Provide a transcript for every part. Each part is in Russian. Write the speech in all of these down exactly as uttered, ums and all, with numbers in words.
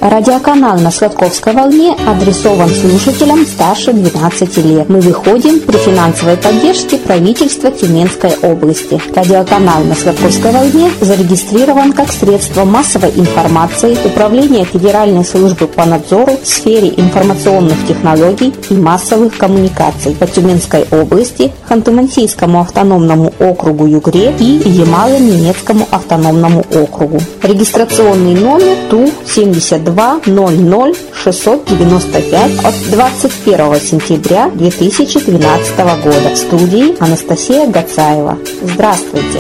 Радиоканал на Сладковской волне адресован слушателям старше двенадцати лет. Мы выходим при финансовой поддержке правительства Тюменской области. Радиоканал на Сладковской волне зарегистрирован как средство массовой информации Управления Федеральной службы по надзору в сфере информационных технологий и массовых коммуникаций по Тюменской области, Ханты-Мансийскому автономному округу Югре и Ямало-Ненецкому автономному округу. Регистрационный номер Ту семьдесят два ноль ноль шестьсот девяносто пять от двадцать первого сентября две тысячи двенадцатого года. В студии Анастасия Гацаева. Здравствуйте!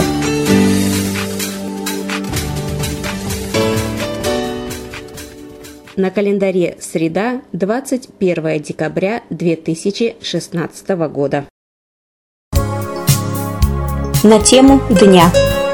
На календаре среда, двадцать первого декабря две тысячи шестнадцатого года. На тему дня.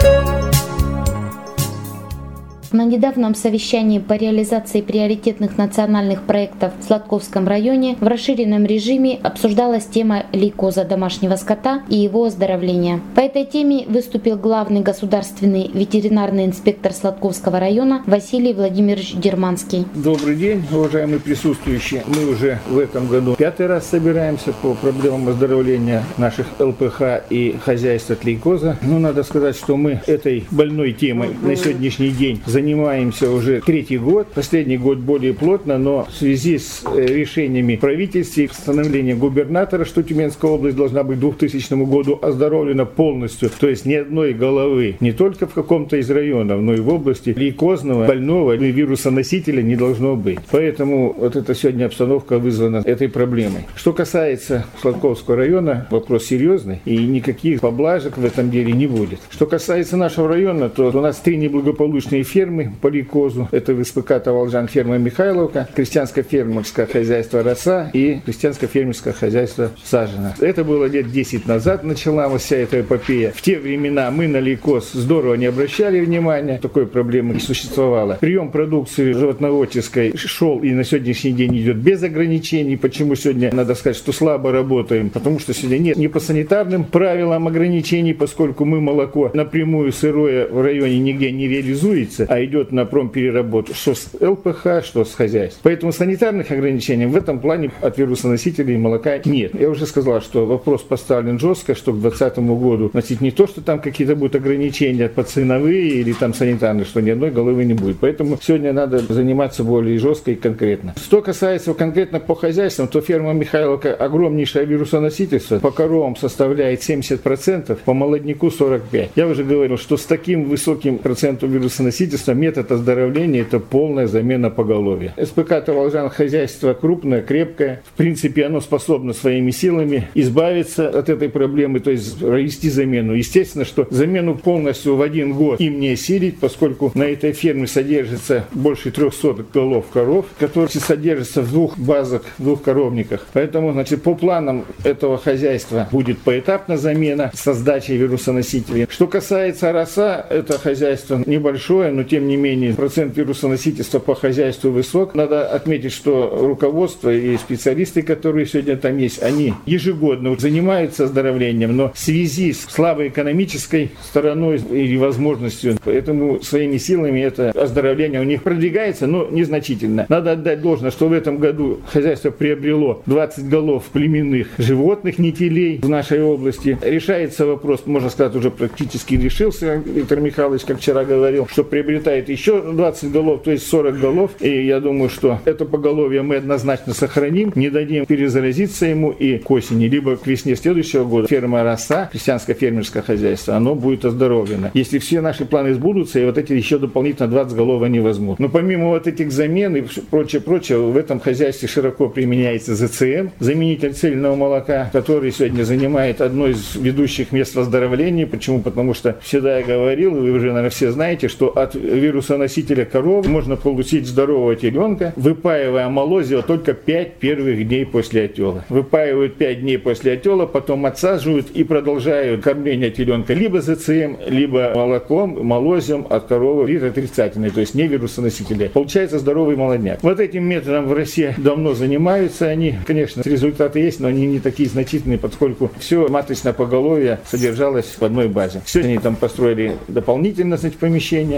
На недавнем совещании по реализации приоритетных национальных проектов в Сладковском районе в расширенном режиме обсуждалась тема лейкоза домашнего скота и его оздоровления. По этой теме выступил главный государственный ветеринарный инспектор Сладковского района Василий Владимирович Дерманский. Добрый день, уважаемые присутствующие. Мы уже в этом году пятый раз собираемся по проблемам оздоровления наших эл пэ ха и хозяйств от лейкоза. Ну, надо сказать, что мы этой больной темой на сегодняшний день занимаемся уже третий год, последний год более плотно, но в связи с решениями правительства и постановлением губернатора, что Тюменская область должна быть к двухтысячному году оздоровлена полностью, то есть ни одной головы, не только в каком-то из районов, но и в области лейкозного, больного и вирусоносителя не должно быть. Поэтому вот эта сегодня обстановка вызвана этой проблемой. Что касается Сладковского района, вопрос серьезный, и никаких поблажек в этом деле не будет. Что касается нашего района, то у нас три неблагополучные фермы по лейкозу. Это в эс пэ ка Таволжан ферма Михайловка, крестьянско-фермерское хозяйство Роса и крестьянско-фермерское хозяйство Сажина. Это было лет десять назад, началась вся эта эпопея. В те времена мы на лейкоз здорово не обращали внимания, такой проблемы не существовало. Прием продукции животноводческой шел и на сегодняшний день идет без ограничений. Почему сегодня, надо сказать, что слабо работаем? Потому что сегодня нет ни по санитарным правилам ограничений, поскольку мы молоко напрямую сырое в районе нигде не реализуется, а идет на промпереработку, что с эл пэ ха, что с хозяйством. Поэтому санитарных ограничений в этом плане от вирусоносителей молока нет. Я уже сказал, что вопрос поставлен жестко, что к двадцатому году, значит, не то, что там какие-то будут ограничения подценовые или там санитарные, что ни одной головы не будет. Поэтому сегодня надо заниматься более жестко и конкретно. Что касается конкретно по хозяйствам, то ферма Михайловка огромнейшее вирусоносительство. По коровам составляет семьдесят процентов, по молодняку сорок пять процентов. Я уже говорил, что с таким высоким процентом вирусоносительства метод оздоровления – это полная замена поголовья. эс пэ ка Таволжан хозяйство крупное, крепкое. В принципе, оно способно своими силами избавиться от этой проблемы, то есть провести замену. Естественно, что замену полностью в один год им не осилить, поскольку на этой ферме содержится больше трехсот голов коров, которые содержатся в двух базах, в двух коровниках. Поэтому, значит, по планам этого хозяйства будет поэтапная замена со сдачей вирусоносителей. Что касается роса, это хозяйство небольшое, но тем не менее процент вирусоносительства по хозяйству высок. Надо отметить, что руководство и специалисты, которые сегодня там есть, они ежегодно занимаются оздоровлением, но в связи с слабой экономической стороной или возможностью, поэтому своими силами это оздоровление у них продвигается, но незначительно. Надо отдать должное, что в этом году хозяйство приобрело двадцать голов племенных животных, не телей в нашей области. Решается вопрос, можно сказать, уже практически решился, Виктор Михайлович, как вчера говорил, что приобретает еще двадцать голов, то есть сорок голов. И я думаю, что это поголовье мы однозначно сохраним, не дадим перезаразиться ему, и к осени, либо к весне следующего года ферма Роса, крестьянско-фермерское хозяйство, оно будет оздоровлено. Если все наши планы сбудутся, и вот эти еще дополнительно двадцать голов они возьмут. Но помимо вот этих замен и прочее-прочее, в этом хозяйстве широко применяется зэ цэ эм, заменитель цельного молока, который сегодня занимает одно из ведущих мест в оздоровлении. Почему? Потому что всегда я говорил, и вы уже, наверное, все знаете, что от вирусоносителя коров можно получить здорового теленка, выпаивая молозиво только пять первых дней после отела. Выпаивают пять дней после отела, потом отсаживают и продолжают кормление теленка либо зэ цэ эм, либо молоком, молозием от коровы вид отрицательный, то есть не вирусоносителя. Получается здоровый молодняк. Вот этим методом в России давно занимаются они. Конечно, результаты есть, но они не такие значительные, поскольку все маточное поголовье содержалось в одной базе. Все они там построили дополнительно, значит, помещения, имеют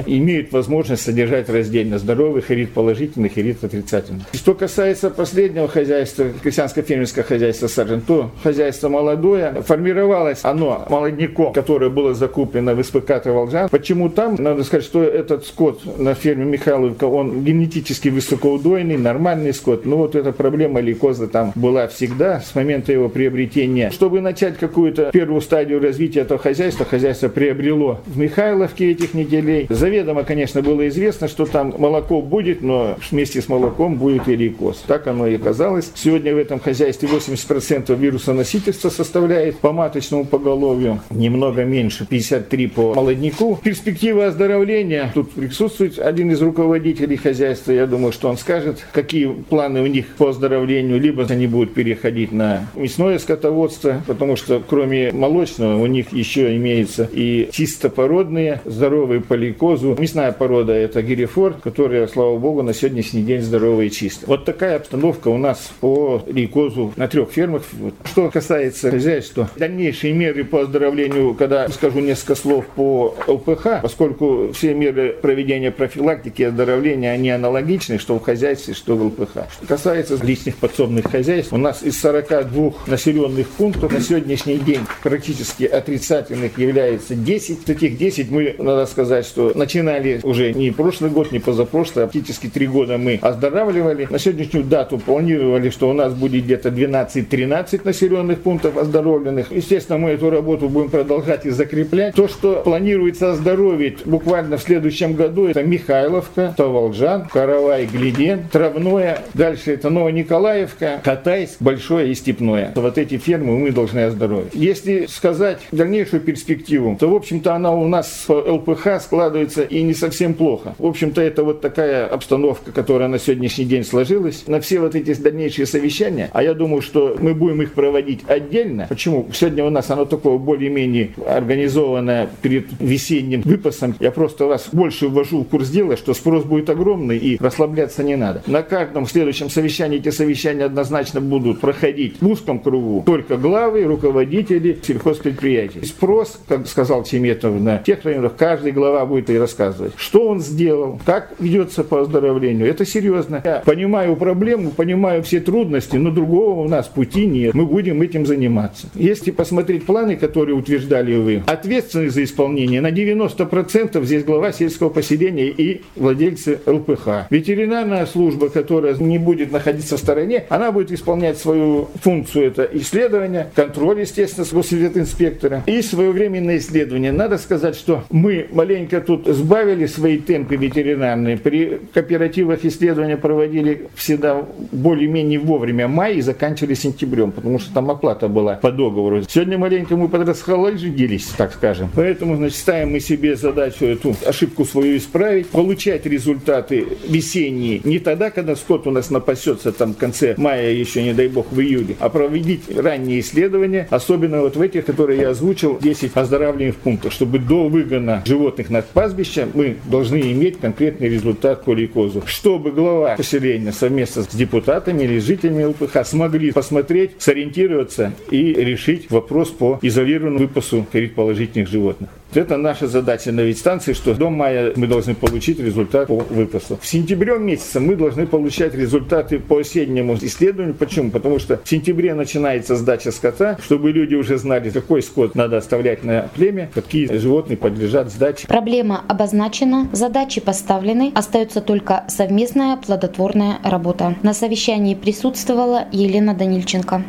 имеют возможность содержать раздельно здоровых, эрит-положительных, эрит-отрицательных. Что касается последнего хозяйства, крестьянско-фермерского хозяйства «Саржен», то хозяйство молодое, формировалось оно молодняком, которое было закуплено в СПК «Таволжан». Почему там? Надо сказать, что этот скот на ферме Михайловка, он генетически высокоудойный, нормальный скот. Но вот эта проблема лейкоза там была всегда с момента его приобретения. Чтобы начать какую-то первую стадию развития этого хозяйства, хозяйство приобрело в Михайловке этих неделей. Заведомо, конечно, было известно, что там молоко будет, но вместе с молоком будет и лейкоз. Так оно и оказалось. Сегодня в этом хозяйстве восемьдесят процентов вирусоносительства составляет по маточному поголовью, немного меньше, пятьдесят три процента по молодняку. Перспектива оздоровления. Тут присутствует один из руководителей хозяйства. Я думаю, что он скажет, какие планы у них по оздоровлению. Либо они будут переходить на мясное скотоводство, потому что кроме молочного у них еще имеется и чистопородные, здоровые по лейкозу. Мясная порода — это Герефорд, которая, слава богу, на сегодняшний день здоровая и чистая. Вот такая обстановка у нас по лейкозу на трех фермах. Что касается хозяйства, дальнейшие меры по оздоровлению, когда скажу несколько слов по ЛПХ, поскольку все меры проведения профилактики и оздоровления, они аналогичны, что в хозяйстве, что в ЛПХ. Что касается личных подсобных хозяйств, у нас из сорока двух населенных пунктов на сегодняшний день практически отрицательных является десять. Таких десять мы, надо сказать, что начинали уже не прошлый год, не позапрошлый, а практически три года мы оздоравливали. На сегодняшнюю дату планировали, что у нас будет где-то двенадцать-тринадцать населенных пунктов оздоровленных. Естественно, мы эту работу будем продолжать и закреплять. То, что планируется оздоровить буквально в следующем году, это Михайловка, Таволжан, Каравай, Глиден, Травное. Дальше это Новониколаевка, Катайск, Большое и Степное. Вот эти фермы мы должны оздоровить. Если сказать дальнейшую перспективу, то, в общем-то, она у нас по ЛПХ складывается и не совсем плохо. В общем-то, это вот такая обстановка, которая на сегодняшний день сложилась. На все вот эти дальнейшие совещания, а я думаю, что мы будем их проводить отдельно. Почему? Сегодня у нас оно такое более-менее организованное перед весенним выпасом. Я просто вас больше ввожу в курс дела, что спрос будет огромный и расслабляться не надо. На каждом следующем совещании эти совещания однозначно будут проходить в узком кругу только главы, руководители сельхозпредприятий. Спрос, как сказал Чеметов, на тех районах каждый глава будет и рассказывать, что он сделал, как ведется по оздоровлению. Это серьезно. Я понимаю проблему, понимаю все трудности, но другого у нас пути нет. Мы будем этим заниматься. Если посмотреть планы, которые утверждали вы, ответственность за исполнение на девяносто процентов здесь глава сельского поселения и владельцы ЛПХ. Ветеринарная служба, которая не будет находиться в стороне, она будет исполнять свою функцию, это исследование, контроль, естественно, с госветинспектора и своевременное исследование. Надо сказать, что мы маленько тут сбавили свои темпы ветеринарные. При кооперативах исследования проводили всегда более-менее вовремя, май, и заканчивали сентябрем, потому что там оплата была по договору. Сегодня маленько мы подрасхолодились, так скажем. Поэтому, значит, ставим мы себе задачу эту ошибку свою исправить, получать результаты весенние не тогда, когда скот у нас напасется там в конце мая, еще не дай бог в июле, а проводить ранние исследования, особенно вот в этих, которые я озвучил, десять оздоравливаемых пунктов, чтобы до выгона животных на пастбище мы должны иметь конкретный результат по лейкозу. Чтобы глава поселения совместно с депутатами или жителями ЛПХ смогли посмотреть, сориентироваться и решить вопрос по изолированному выпасу эрит-положительных животных. Это наша задача на ветстанции, что до мая мы должны получить результат по выпасу. В сентябре месяце мы должны получать результаты по осеннему исследованию. Почему? Потому что в сентябре начинается сдача скота, чтобы люди уже знали, какой скот надо оставлять на племя, какие животные подлежат сдаче. Проблема обозначена, задачи поставлены, остается только совместная плодотворная работа. На совещании присутствовала Елена Данильченко.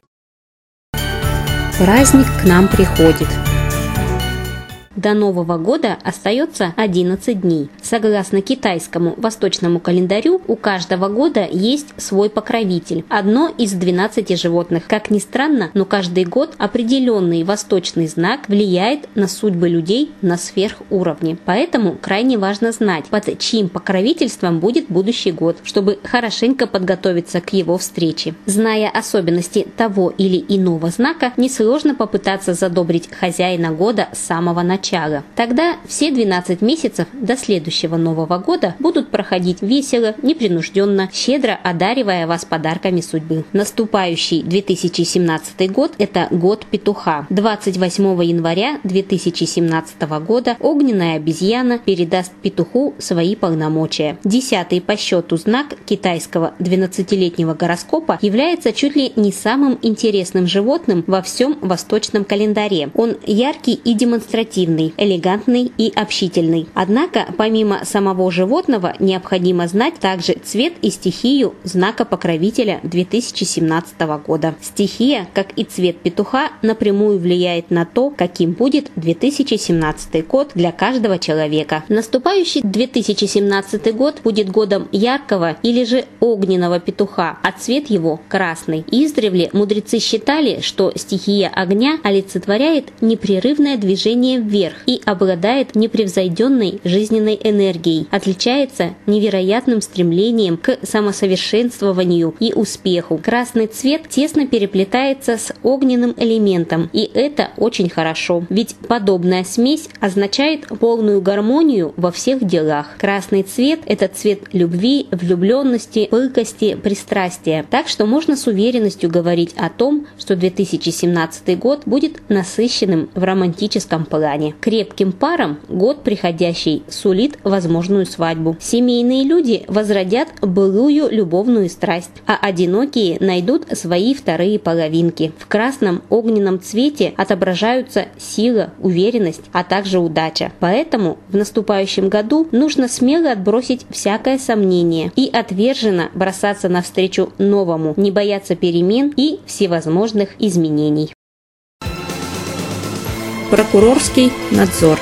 Праздник к нам приходит. До Нового года остается одиннадцать дней. Согласно китайскому восточному календарю, у каждого года есть свой покровитель, одно из двенадцати животных. Как ни странно, но каждый год определенный восточный знак влияет на судьбы людей на сверхуровне. Поэтому крайне важно знать, под чьим покровительством будет будущий год, чтобы хорошенько подготовиться к его встрече. Зная особенности того или иного знака, несложно попытаться задобрить хозяина года с самого начала. начала. Тогда все двенадцать месяцев до следующего Нового года будут проходить весело, непринужденно, щедро одаривая вас подарками судьбы. Наступающий две тысячи семнадцатый год – это год петуха. двадцать восьмого января две тысячи семнадцатого года огненная обезьяна передаст петуху свои полномочия. Десятый по счету знак китайского двенадцатилетнего гороскопа является чуть ли не самым интересным животным во всем восточном календаре. Он яркий и демонстративный, элегантный и общительный. Однако, помимо самого животного, необходимо знать также цвет и стихию знака покровителя две тысячи семнадцатого года. Стихия, как и цвет петуха, напрямую влияет на то, каким будет две тысячи семнадцатый год для каждого человека. Наступающий две тысячи семнадцатый год будет годом яркого или же огненного петуха, а цвет его красный. Издревле мудрецы считали, что стихия огня олицетворяет непрерывное движение вверх и обладает непревзойденной жизненной энергией, отличается невероятным стремлением к самосовершенствованию и успеху. Красный цвет тесно переплетается с огненным элементом, и это очень хорошо, ведь подобная смесь означает полную гармонию во всех делах. Красный цвет – это цвет любви, влюбленности, пылкости, пристрастия. Так что можно с уверенностью говорить о том, что две тысячи семнадцатый год будет насыщенным в романтическом плане. Крепким парам год приходящий сулит возможную свадьбу. Семейные люди возродят былую любовную страсть, а одинокие найдут свои вторые половинки. В красном огненном цвете отображаются сила, уверенность, а также удача. Поэтому в наступающем году нужно смело отбросить всякое сомнение и отверженно бросаться навстречу новому, не бояться перемен и всевозможных изменений. Прокурорский надзор.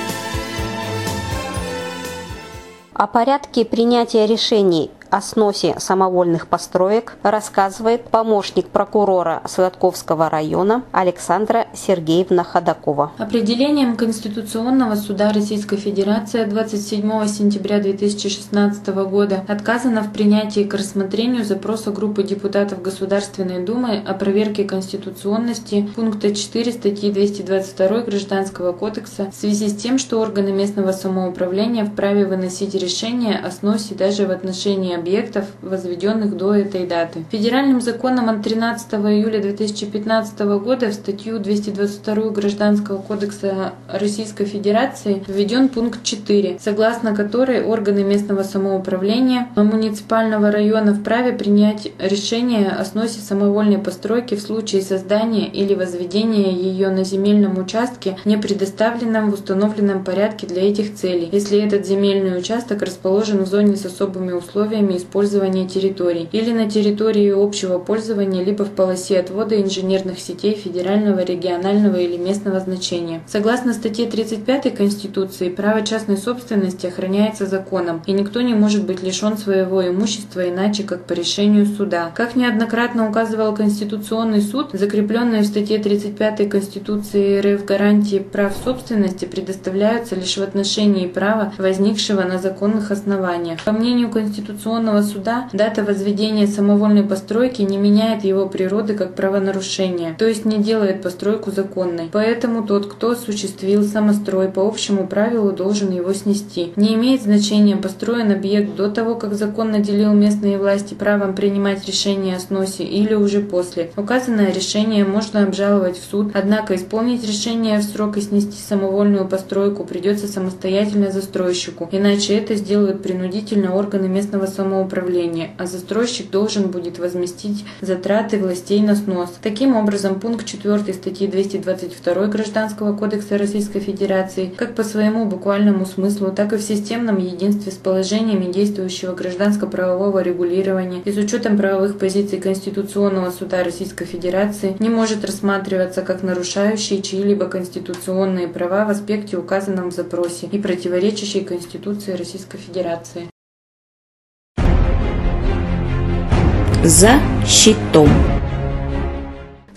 О порядке принятия решений о сносе самовольных построек рассказывает помощник прокурора Сладковского района Александра Сергеевна Ходакова. Определением Конституционного суда Российской Федерации двадцать седьмого сентября две тысячи шестнадцатого года отказано в принятии к рассмотрению запроса группы депутатов Государственной Думы о проверке конституционности пункта четыре статьи двести двадцать два Гражданского кодекса в связи с тем, что органы местного самоуправления вправе выносить решения о сносе даже в отношении объектов, возведенных до этой даты. Федеральным законом от тринадцатого июля две тысячи пятнадцатого года в статью двести двадцать два Гражданского кодекса Российской Федерации введен пункт четыре, согласно которой органы местного самоуправления муниципального района вправе принять решение о сносе самовольной постройки в случае создания или возведения ее на земельном участке, не предоставленном в установленном порядке для этих целей, если этот земельный участок расположен в зоне с особыми условиями использования территорий или на территории общего пользования, либо в полосе отвода инженерных сетей федерального, регионального или местного значения. Согласно статье тридцать пятой Конституции, право частной собственности охраняется законом, и никто не может быть лишен своего имущества иначе, как по решению суда. Как неоднократно указывал Конституционный суд, закрепленные в статье тридцать пятой Конституции РФ гарантии прав собственности предоставляются лишь в отношении права, возникшего на законных основаниях. По мнению Конституционного суда, дата возведения самовольной постройки не меняет его природы как правонарушение, то есть не делает постройку законной. Поэтому тот, кто осуществил самострой по общему правилу, должен его снести. Не имеет значения, построен объект до того, как закон наделил местные власти правом принимать решения о сносе, или уже после. Указанное решение можно обжаловать в суд, однако исполнить решение в срок и снести самовольную постройку придется самостоятельно застройщику, иначе это сделают принудительно органы местного самоуправления, а застройщик должен будет возместить затраты властей на снос. Таким образом, пункт четыре статьи двести двадцать два Гражданского кодекса Российской Федерации как по своему буквальному смыслу, так и в системном единстве с положениями действующего гражданско-правового регулирования и с учетом правовых позиций Конституционного суда Российской Федерации не может рассматриваться как нарушающий чьи-либо конституционные права в аспекте, указанном в запросе, и противоречащий Конституции Российской Федерации. За щитом.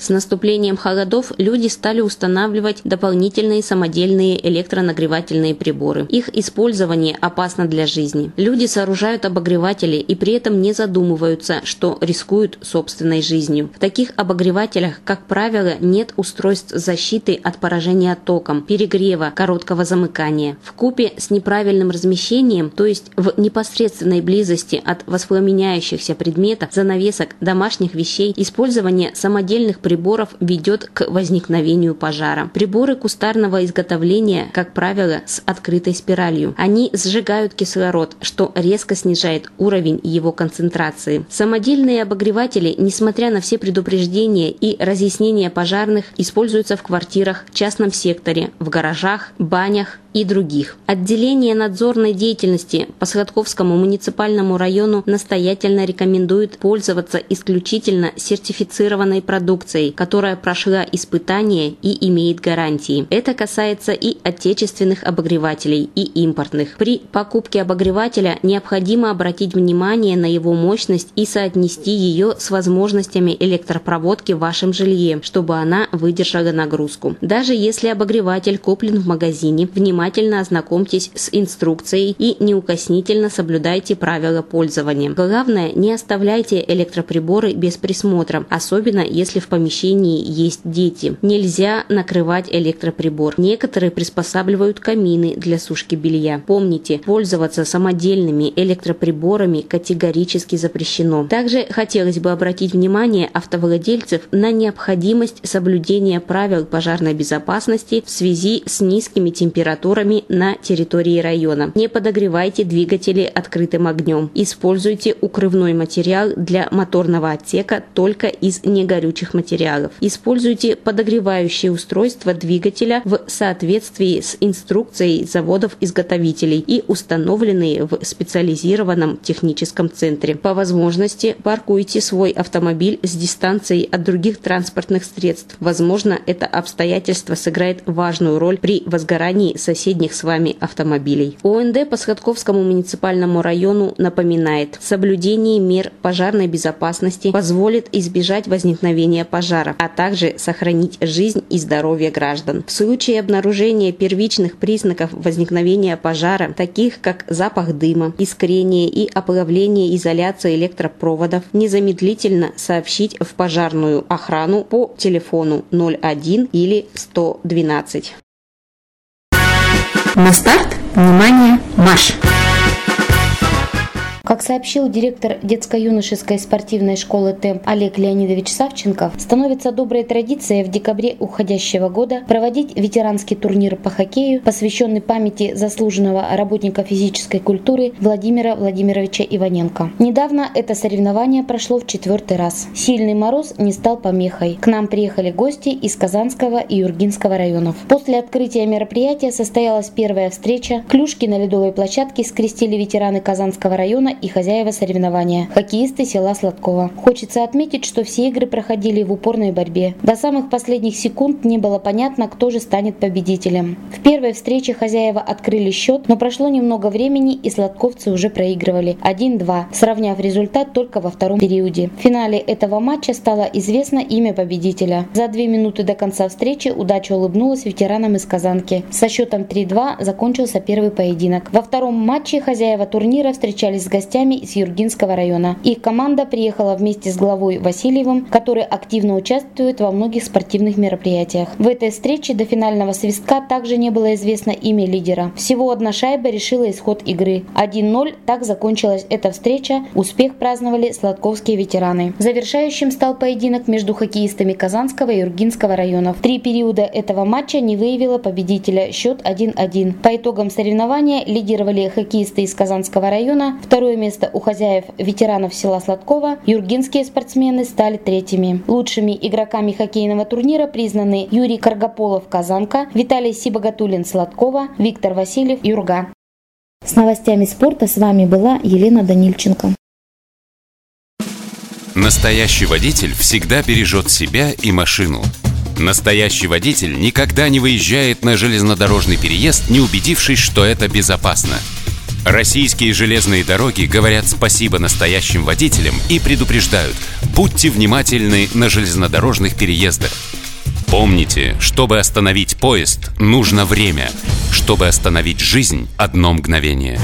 С наступлением холодов люди стали устанавливать дополнительные самодельные электронагревательные приборы. Их использование опасно для жизни. Люди сооружают обогреватели и при этом не задумываются, что рискуют собственной жизнью. В таких обогревателях, как правило, нет устройств защиты от поражения током, перегрева, короткого замыкания. Вкупе с неправильным размещением, то есть в непосредственной близости от воспламеняющихся предметов, занавесок, домашних вещей, использование самодельных приборов ведет к возникновению пожара. Приборы кустарного изготовления, как правило, с открытой спиралью. Они сжигают кислород, что резко снижает уровень его концентрации. Самодельные обогреватели, несмотря на все предупреждения и разъяснения пожарных, используются в квартирах, частном секторе, в гаражах, банях и других. Отделение надзорной деятельности по Сладковскому муниципальному району настоятельно рекомендует пользоваться исключительно сертифицированной продукцией, которая прошла испытания и имеет гарантии. Это касается и отечественных обогревателей, и импортных. При покупке обогревателя необходимо обратить внимание на его мощность и соотнести ее с возможностями электропроводки в вашем жилье, чтобы она выдержала нагрузку. Даже если обогреватель куплен в магазине, внимательно Внимательно ознакомьтесь с инструкцией и неукоснительно соблюдайте правила пользования. Главное, не оставляйте электроприборы без присмотра, особенно если в помещении есть дети. Нельзя накрывать электроприбор. Некоторые приспосабливают камины для сушки белья. Помните, пользоваться самодельными электроприборами категорически запрещено. Также хотелось бы обратить внимание автовладельцев на необходимость соблюдения правил пожарной безопасности в связи с низкими температурами на территории района. Не подогревайте двигатели открытым огнем. Используйте укрывной материал для моторного отсека только из негорючих материалов. Используйте подогревающие устройства двигателя в соответствии с инструкцией заводов-изготовителей и установленные в специализированном техническом центре. По возможности паркуйте свой автомобиль с дистанцией от других транспортных средств. Возможно, это обстоятельство сыграет важную роль при возгорании соседних с вами автомобилей. ОНД по Сладковскому муниципальному району напоминает, соблюдение мер пожарной безопасности позволит избежать возникновения пожара, а также сохранить жизнь и здоровье граждан. В случае обнаружения первичных признаков возникновения пожара, таких как запах дыма, искрение и оплавление изоляции электропроводов, незамедлительно сообщить в пожарную охрану по телефону ноль один или сто двенадцать. На старт, внимание, марш! Как сообщил директор детско-юношеской спортивной школы «Темп» Олег Леонидович Савченков, становится доброй традицией в декабре уходящего года проводить ветеранский турнир по хоккею, посвященный памяти заслуженного работника физической культуры Владимира Владимировича Иваненко. Недавно это соревнование прошло в четвертый раз. Сильный мороз не стал помехой. К нам приехали гости из Казанского и Юргинского районов. После открытия мероприятия состоялась первая встреча. Клюшки на ледовой площадке скрестили ветераны Казанского района и хозяева соревнования – хоккеисты села Сладкова. Хочется отметить, что все игры проходили в упорной борьбе. До самых последних секунд не было понятно, кто же станет победителем. В первой встрече хозяева открыли счет, но прошло немного времени и сладковцы уже проигрывали один-два, сравняв результат только во втором периоде. В финале этого матча стало известно имя победителя. За две минуты до конца встречи удача улыбнулась ветеранам из Казанки. Со счетом три-два закончился первый поединок. Во втором матче хозяева турнира встречались с гостями из Юргинского района. Их команда приехала вместе с главой Васильевым, который активно участвует во многих спортивных мероприятиях. В этой встрече до финального свистка также не было известно имя лидера. Всего одна шайба решила исход игры. один-ноль, так закончилась эта встреча. Успех праздновали сладковские ветераны. Завершающим стал поединок между хоккеистами Казанского и Юргинского районов. Три периода этого матча не выявило победителя. Счет один-один. По итогам соревнования лидировали хоккеисты из Казанского района. Второе место у хозяев ветеранов села Сладкова. Юргинские спортсмены стали третьими. Лучшими игроками хоккейного турнира признаны Юрий Каргополов, Казанка, Виталий Сибагатулин, Сладкова, Виктор Васильев, Юрга. С новостями спорта с вами была Елена Данильченко. Настоящий водитель всегда бережет себя и машину. Настоящий водитель никогда не выезжает на железнодорожный переезд, не убедившись, что это безопасно. Российские железные дороги говорят спасибо настоящим водителям и предупреждают: будьте внимательны на железнодорожных переездах. Помните, чтобы остановить поезд, нужно время. Чтобы остановить жизнь, одно мгновение.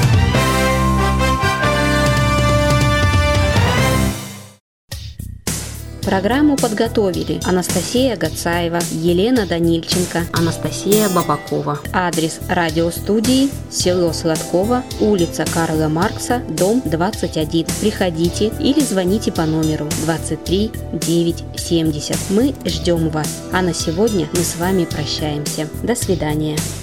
Программу подготовили Анастасия Гацаева, Елена Данильченко, Анастасия Бабакова. Адрес радиостудии: село Сладково, улица Карла Маркса, дом двадцать один. Приходите или звоните по номеру двадцать три девятьсот семьдесят. Мы ждем вас. А на сегодня мы с вами прощаемся. До свидания.